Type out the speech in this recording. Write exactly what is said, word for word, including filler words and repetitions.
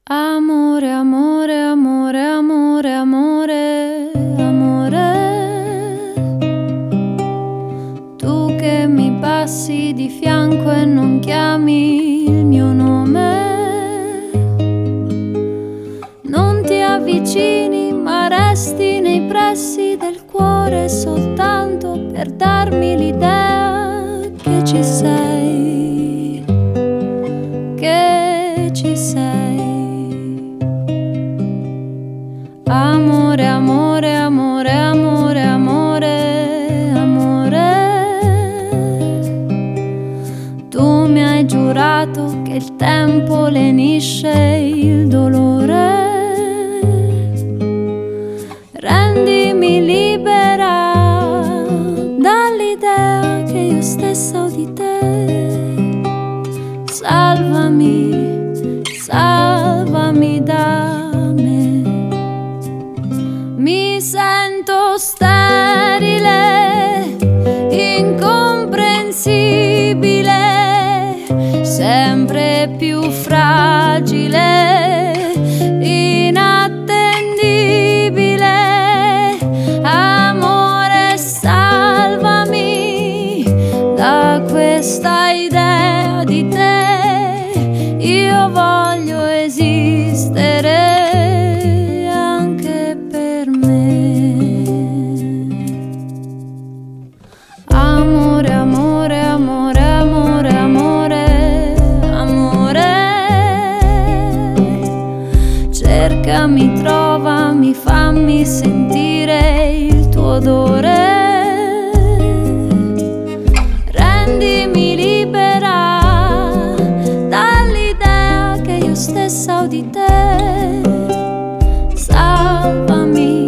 Amore, amore, amore, amore, amore, amore. Tu che mi passi di fianco e non chiami il mio nome. Non ti avvicini ma resti nei pressi del cuore soltanto per darmi l'idea che ci sei, che ci sei. Amore, amore, amore, amore, amore, amore. Tu mi hai giurato che il tempo lenisce il dolore. Rendimi libera dall'idea che io stessa ho di te. Salvami, salvami da me. Mi sento sterile, incomprensibile, sempre più fragile, inattendibile. Amore, salvami da questa idea di te. Io voglio esistere. Amore, amore, amore, amore, amore, amore. Cercami, trovami, fammi sentire il tuo odore. Rendimi libera dall'idea che io stessa ho di te. Salvami.